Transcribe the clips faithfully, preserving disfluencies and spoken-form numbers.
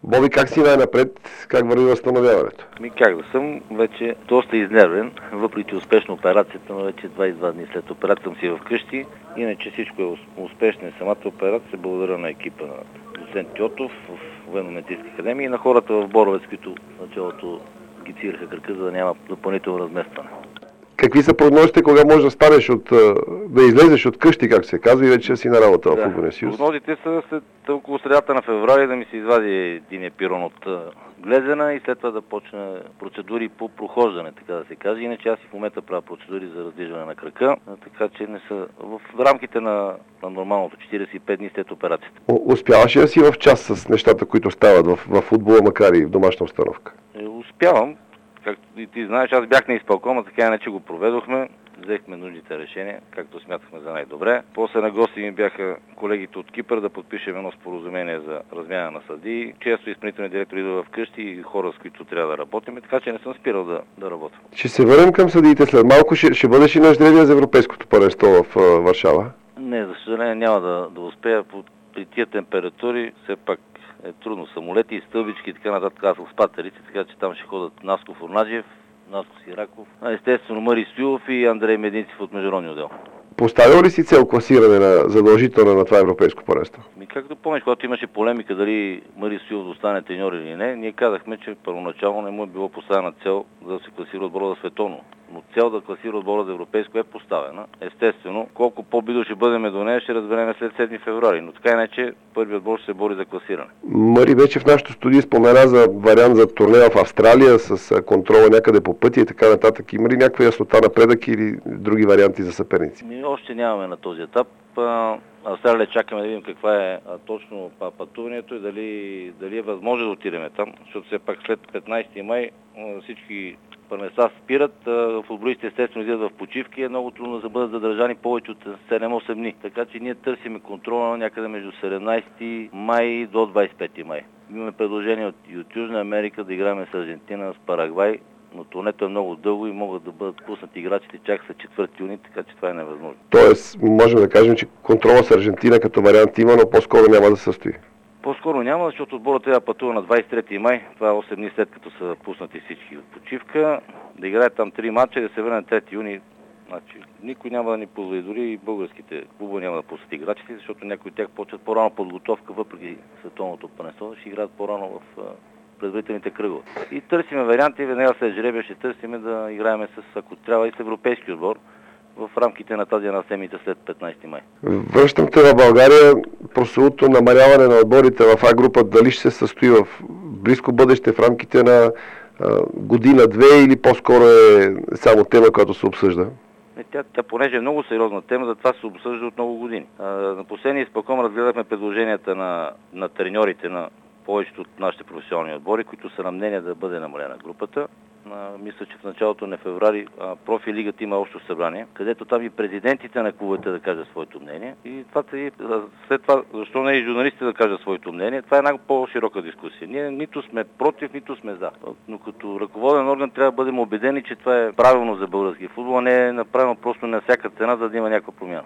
Боби, как си най-напред? Как върви възстановяването? Ми как да съм, вече доста изнервен, въпреки успешна операцията, но вече двайсет и два дни след операцията съм си вкъщи. Иначе всичко е успешно и самата операция. Благодаря на екипа на доцент Тьотов в Военно-медицинска академия и на хората в Боровец, които в началото гицираха кръка, за да няма допълнително разместване. Какви са прогнозите, кога можеш да станеш от, да излезеш от къщи, как се казва, и вече си на работа да, в Футболния съюз? Прогнозите са след около средата на февруари да ми се извади един епирон от глезена и след това да почне процедури по прохождане, така да се каже. Иначе аз и в момента правя процедури за раздвижване на крака, така че не са в рамките на, на нормалното четирийсет и пет дни след операцията. Успяваш ли да си в час с нещата, които стават в, в футбола, макар и в домашна обстановка? Е, успявам. Както и ти знаеш, аз бях на изпълкома, така иначе го проведохме. Взехме нужните решения, както смятахме за най-добре. После на гости ми бяха колегите от Кипър да подпишем едно споразумение за размяна на съдии. Често изпълнителният директор идва вкъщи и хора, с които трябва да работим, така че не съм спирал да, да работя. Ще се върнем към съдиите след малко. Ще, ще бъдеш и на жребия за европейското първенство в uh, Варшава? Не, за съжаление няма да, да успея. При тия температури все пак е трудно. Самолети и стълбички и така нататък, аз в спателици, така че там ще ходят Наско Фурнаджиев, Наско Сираков, а естествено Мари Стоилов и Андрей Мединцев от международния отдел. Поставил ли си цел класиране на задължително на това европейско първенство? Ми както помниш, когато имаше полемика дали Мари Стоилов да остане треньор или не, ние казахме, че първоначално не му е било поставена цел да се класира отбора за световно. Но цел да класира отбора за европейско е поставена. Естествено, колко по-близо ще бъдем до нея, ще разберем след седми февруари. Но така иначе първият отбор ще се бори за класиране. Мари вече в нашото студио спомена за вариант за турнея в Австралия с контрола някъде по пътя и така нататък. Има ли някаква яснота напредък или други варианти за съперници? Ние още нямаме на този етап. Австралия чакаме да видим каква е точно пътуването и дали, дали е възможно да отидем там, защото все пак след петнайсети май всички първенства спират, футболистите естествено идват в почивки, е много трудно да бъдат задържани повече от седем-осем дни. Така че ние търсиме контрола някъде между седемнайсети май до двайсет и пети май. Имаме предложение от, от Южна Америка да играем с Аржентина, с Парагвай, но турнето е много дълго и могат да бъдат пуснати играчите чак след четвърти юни, така че това е невъзможно. Тоест, можем да кажем, че контрола с Аржентина като вариант има, но по-скоро няма да се състои. По-скоро няма, защото отборът трябва да пътува на двайсет и трети май, това е осем дни след като са пуснати всички от почивка, да играят там три мача и да се върне на трети юни. Значи, никой няма да ни позволи, дори и българските клубове няма да пуснат играчите, защото някои от тях почват по-рано подготовка, въпреки световното първенство, ще играят по-рано в предварителните кръгове. И търсиме варианти, веднага след жребия ще търсиме да играем с, ако трябва, и с европейски отбор в рамките на тази една седмица след петнайсети май. Връщам те в България. Прословутото намаляване на отборите в А група, дали ще се състои в близко бъдеще, в рамките на година-две или по-скоро е само тема, която се обсъжда? Тя, тя понеже е много сериозна тема, затова се обсъжда от много години. А, на последния изпълком разгледахме предложенията на, на треньорите на повечето от нашите професионални отбори, които са на мнение да бъде намалена групата. А, мисля, че в началото на февруари а, профи лигата има общо събрание, където там и президентите на клубовете да кажат своето мнение. И това, след това, защо не и журналистите да кажат своето мнение, това е една по-широка дискусия. Ние нито сме против, нито сме за. Но като ръководен орган трябва да бъдем убедени, че това е правилно за българския футбол, а не е направено просто на всяка цена, за да има някаква промяна.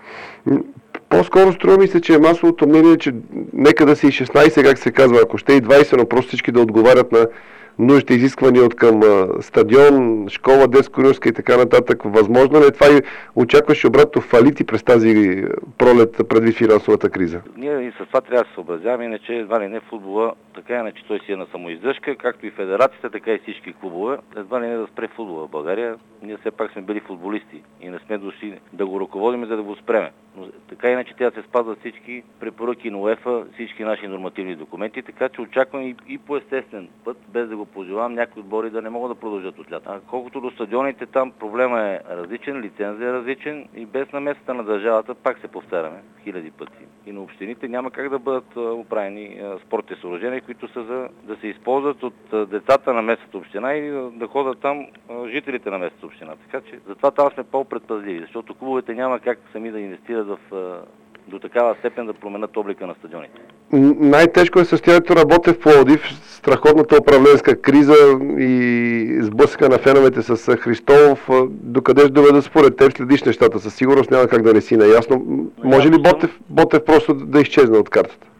По-скоро струва ми се, че е масовото мнение, че нека да са и шестнайсет, как се казва, ако ще и двайсет, но просто всички да отговарят на нужните изисквания от към стадион, школа, детско-юношеска и така нататък. Възможно ли е това и очакваше обратно фалити през тази пролет предвид финансовата криза? Ние и с това трябва да се съобразяваме, иначе едва ли не футбола, така иначе той си е на самоиздръжка, както и федерацията, така и всички клубове. Едва ли не да спре футбола в България. Ние все пак сме били футболисти и не сме дошли да го ръководим, за да го спреме. Но така иначе трябва да се спазват всички препоръки на УЕФА, всички наши нормативни документи, така че очаквам и, и по естествен път, без да го пожелавам, някои отбори да не могат да продължат от лято. А колкото до стадионите, там проблема е различен, лицензия е различен и без намесата на държавата, пак се повтаряме хиляди пъти. И на общините няма как да бъдат оправени спортни съоръжения, които са за да се използват от децата на местната община и да ходят там жителите на местната община. Така че затова там сме по-предпазливи, защото клубовете няма как сами да инвестират в до такава степен да променят облика на стадионите. Най-тежко е състоянието на Ботев Пловдив, страхотната управленска криза и сблъсъка на феновете с Христолов. Докъде ще доведат според теб, следиш нещата със сигурност, няма как да не си наясно. Може ли Ботев, Ботев просто да изчезне от картата?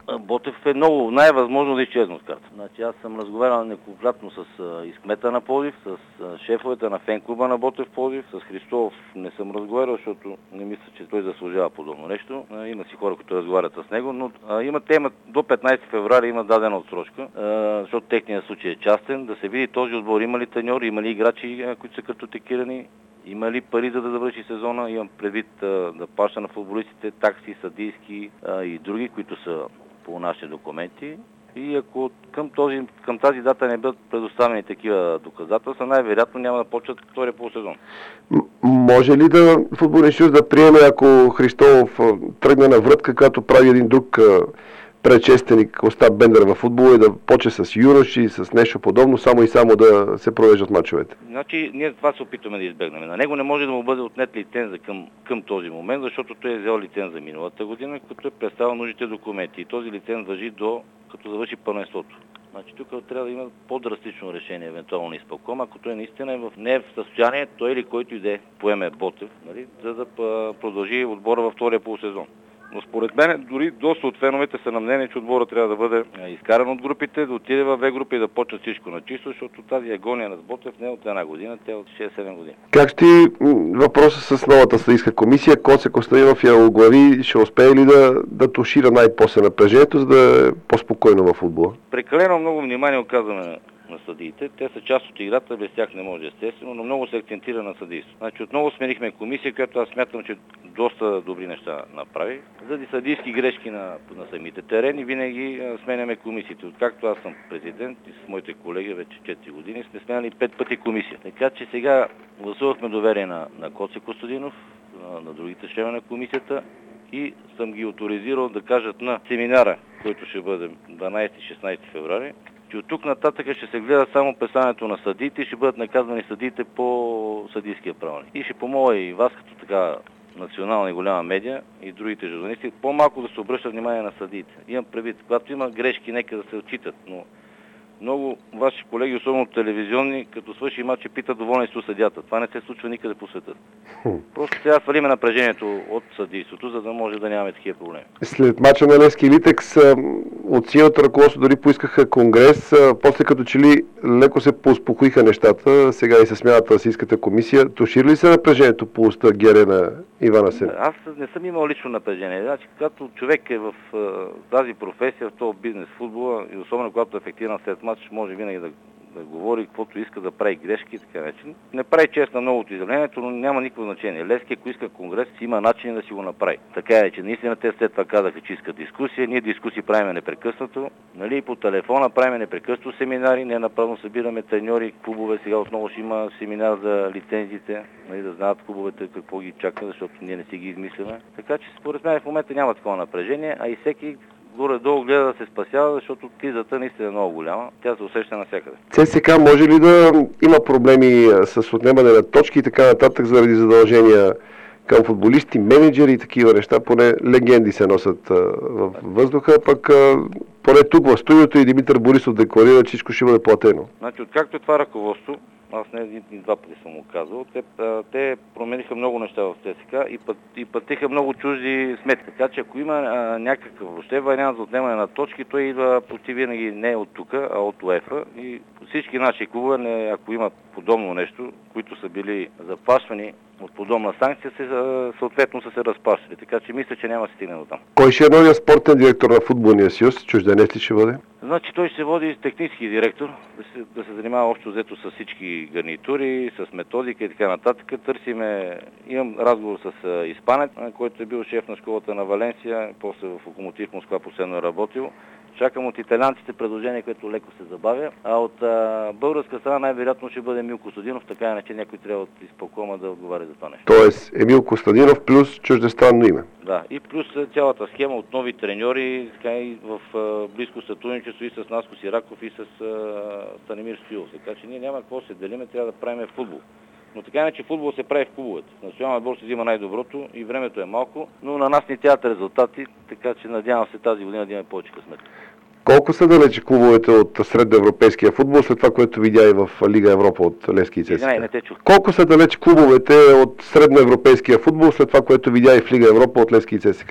Ботев е много, най-възможно да изчезне от карта. Значи аз съм разговарял неколкократно с изкмета на Пловдив, с шефовете на фен-клуба на Ботев Пловдив, с Христов не съм разговарял, защото не мисля, че той заслужава подобно нещо. Има си хора, които разговарят с него, но има тема до петнайсети февруари има дадена отсрочка, защото техният случай е частен, да се види този отбор има ли треньори, има ли играчи, които са картотекирани. Има ли пари за да завърши сезона? Имам предвид а, да плаща на футболистите такси, съдийски а, и други, които са по нашите документи. И ако към, този, към тази дата не бъдат предоставени такива доказателства, най-вероятно няма да почват втория полусезон. М- може ли да футболен съюз да приеме, ако Христов тръгне на врътка, като прави един друг предшественик Остап Бендер във футбола и да почне с юноши, с нещо подобно, само и само да се провеждат мачовете? Значи, ние това се опитваме да избегнем. На него не може да му бъде отнет лиценза към, към този момент, защото той е взел лиценза миналата година, като е представил нужните документи. И този лиценз важи до като завърши първенството. Значи тук трябва да има по-драстично решение, евентуално на изпълком, ако той наистина е в, не е в състояние, той или който иде поеме Ботев, нали, за да продължи отбора във втория полусезон. Но според мен, дори доста от феновете са на мнение, че отбора трябва да бъде изкаран от групите, да отиде в две групи и да почне всичко на чисто, защото тази агония на Ботев не е от една година, тя е от шест-седем години. Как ще въпроса с новата съдийска комисия? Коце Костадинов я оглави, ще успее ли да, да тушира най-после напрежението, за да е по-спокойно във футбола? Прекалено много внимание оказваме на на съдиите. Те са част от играта, без тях не може естествено, но много се акцентира на съдийство. Значи отново сменихме комисия, която аз смятам, че доста добри неща направи. Заради съдийски грешки на, на самите терени винаги сменяме комисиите. Откакто аз съм президент и с моите колеги вече четири години сме сменяли пет пъти комисия. Така че сега гласувахме доверие на, на Коце Костадинов, на, на другите членове на комисията и съм ги авторизирал да кажат на семинара, който ще бъде дванайсети-шестнайсети февруари, че от тук нататък ще се гледа само представянето на съдиите и ще бъдат наказвани съдиите по съдийския правилник. И ще помоля и вас, като така национална и голяма медия и другите журналисти, по-малко да се обръща внимание на съдиите. Имам предвид, когато има грешки, нека да се отчитат, но много ваши колеги, особено телевизионни, като свърши матч, питат доволни с съдията. Това не се случва никъде по света. Просто сега свалиме напрежението от съдийството, за да може да нямаме такива проблеми. След мача на Левски и Литекс от силното ръководство дори поискаха конгрес, после като че ли леко се поуспокоиха нещата, сега и със смяната на Съдийската комисия. Тушир ли се напрежението по уста Гере на Иван Асен? Аз не съм имал лично напрежение. Значи, когато човек е в тази професия, в този бизнес, футбола, и особено когато е ефективен след матч, може винаги да, да говори каквото иска, да прави грешки и така начин. Не прави чест на новото изявлението, но няма никакво значение. Левски, ако иска конгрес, има начин да си го направи. Така е, че наистина те след това казаха, че искат дискусия. Ние дискусии правим непрекъснато. Нали, по телефона правим непрекъснато семинари. Ние направо събираме треньори, клубове. Сега отново ще има семинар за лицензите, нали, да знаят клубовете какво ги чака, защото ние не си ги измисляме. Така че според мен в момента няма такова напрежение, а и всеки горе-долу гледа да се спасява, защото кризата наистина е много голяма. Тя се усеща навсякъде. ЦСКА може ли да има проблеми с отнемане на точки и така нататък заради задължения към футболисти, менеджери и такива неща? Поне легенди се носят в въздуха, пък поне тук в студиото и Димитър Борисов декларира, че всичко ще бъде платено. Значи, откакто е това ръководство, аз не един и два пъти съм го казал, те, те промениха много неща в ЦСКА и, път, и пътиха много чужди сметки. Така че ако има а, някакъв въобще вариант за отнемане на точки, той идва почти винаги не от тук, а от УЕФА. И всички наши клубове, ако имат подобно нещо, които са били заплашвани от подобна санкция, се, съответно са се разплащали. Така че мисля, че няма да стигне до там. Кой ще е новия спортен директор на Футболния съюз? Чужденец ли ще бъде? Значи той ще води технически директор, да се, да се занимава общо взето с всички гарнитури, с методика и така нататък. Търсиме, имам разговор с а, испанец, който е бил шеф на школата на Валенсия, после в Локомотив Москва последно е работил. Чакам от италианците предложение, което леко се забавя. А от а, българска страна най-вероятно ще бъде Емил Костадинов, така иначе някой трябва от изпълкома да отговаря за това нещо. Тоест Емил Костадинов плюс чуждестранно име. Да, и плюс цялата схема от нови треньори, така и в а, близко сътрудничество и с Наско Сираков и с а, Станимир Стоилов. Така че ние няма какво се делиме, трябва да правим футбол. Но така иначе футбол се прави в клубовете. Националният отбор се взима най-доброто и времето е малко, но на нас ни тягат резултати, така че надявам се тази година да имаме повече късмет. Колко са далече клубовете от средноевропейския футбол, след това, което видя и в Лига Европа от Левски и ЦСКА? Не, не те чух. Колко са далече клубовете от средноевропейския футбол, след това, което видя и в Лига Европа от Левски и ЦСКА?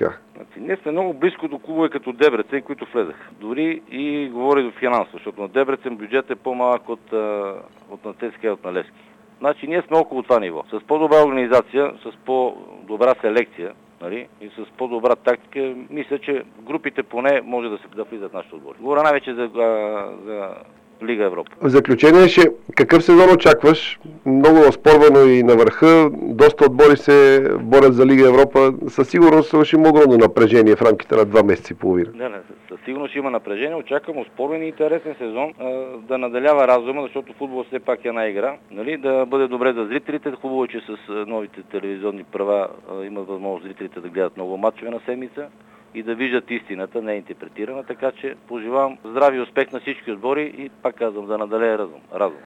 Значи, ние сме много близко до клубове като Дебрецен, които влезаха. Дори и говори до финансово, защото на Дебрецен бюджет е по-малък от, от на ЦСКА и от на Левски. Значи ние сме около това ниво. С по-добра организация, с по-добра селекция, нали, и с по-добра тактика, мисля, че групите поне може да се да влизат в нашите отбори. Говоря най-вече за, за Лига Европа. В заключение, ще, какъв сезон очакваш? Много оспорвано и на върха. Доста отбори се борят за Лига Европа. Със сигурност ще има огромно напрежение в рамките на два месеца и половина. Не, не, със сигурност ще има напрежение. Очаквам оспорен и интересен сезон, а, да наделява разума, защото футбол все пак е една игра. Нали? Да бъде добре за зрителите. Хубаво е, че с новите телевизионни права а, имат възможност зрителите да гледат много мачове на седмица и да виждат истината, не интерпретирана, така че пожелавам здрави успех на всички отбори и пак казвам да наделее разум. разум.